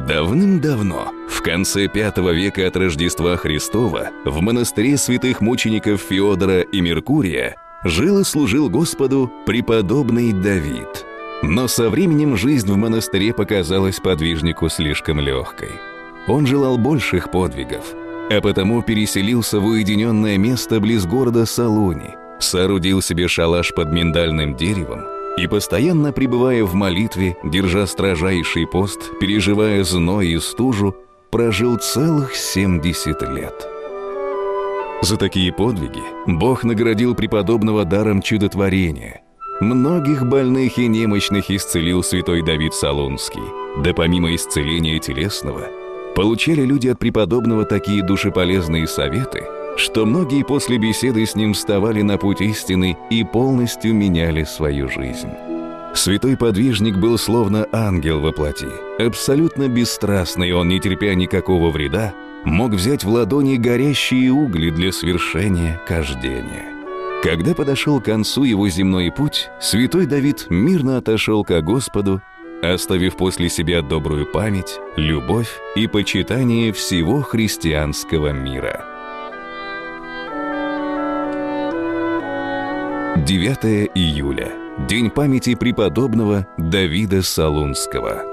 Давным-давно, в конце V века от Рождества Христова, в монастыре святых мучеников Феодора и Меркурия жил и служил Господу преподобный Давид. Но со временем жизнь в монастыре показалась подвижнику слишком легкой. Он желал больших подвигов, а потому переселился в уединенное место близ города Салуни, соорудил себе шалаш под миндальным деревом и, постоянно пребывая в молитве, держа строжайший пост, переживая зной и стужу, прожил целых 70 лет. За такие подвиги Бог наградил преподобного даром чудотворения. Многих больных и немощных исцелил святой Давид Салунский. Да помимо исцеления телесного, получали люди от преподобного такие душеполезные советы, что многие после беседы с ним вставали на путь истины и полностью меняли свою жизнь. Святой подвижник был словно ангел во плоти. Абсолютно бесстрастный он, не терпя никакого вреда, мог взять в ладони горящие угли для свершения кождения. Когда подошел к концу его земной путь, святой Давид мирно отошел ко Господу, оставив после себя добрую память, любовь и почитание всего христианского мира. 9 июля. День памяти преподобного Давида Салунского.